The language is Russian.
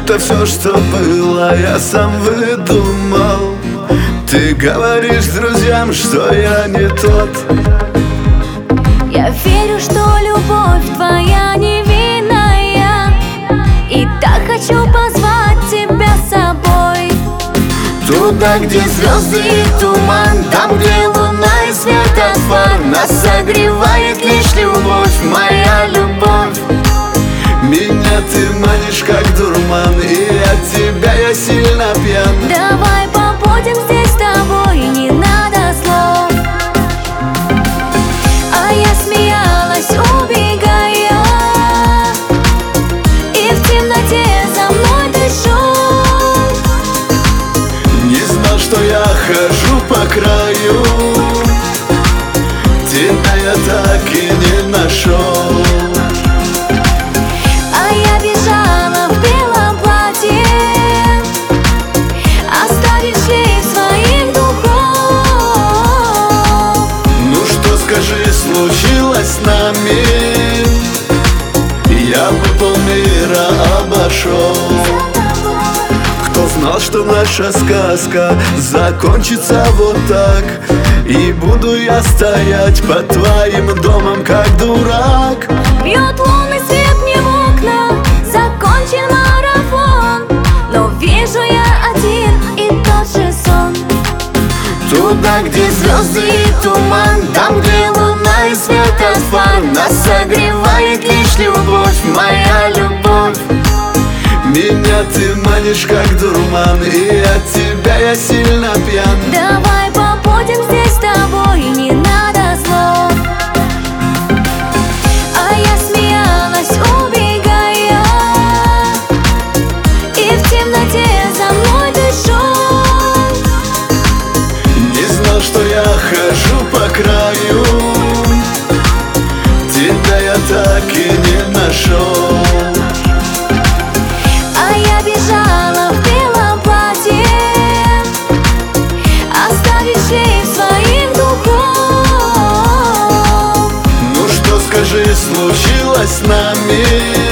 будто все, что было, я сам выдумал. Ты говоришь друзьям, что я не тот. Я верю, что любовь твоя невинная, и так хочу позвать тебя с собой. Туда, где звезды и туман, там, где луна и светофор. Нас согревает лишь любовь, моя любовь. Меня ты манишь как дурман, и от тебя я сильно пьян. Давай побудем здесь с тобой, не надо слов. А я смеялась, убегая, и в темноте за мной ты шел. Не знал, что я хожу по краю, тебя я так и не нашел. А я бежала в белом платье, оставив шлейф своих духов. Ну что, скажи, случилось с нами? Я бы полмира обошел. Кто знал, что наша сказка закончится вот так? И буду я стоять под твоим домом, как дурак. Бьет лунный свет мне в окна, закончен марафон, но вижу я один и тот же сон. Туда, где звезды и туман, там, где луна и светофор. Нас согревает лишь любовь, моя любовь. Меня ты манишь как дурман, и от тебя я сильно пьян. Давай побудем здесь с тобой, не надо слов. А я смеялась, убегая, и в темноте за мной ты шел. Не знал, что я хожу по краю, тебя я так и не нашел. А я бежала в белом платье, оставив шлейф своих духов. Ну что, скажи, случилось с нами?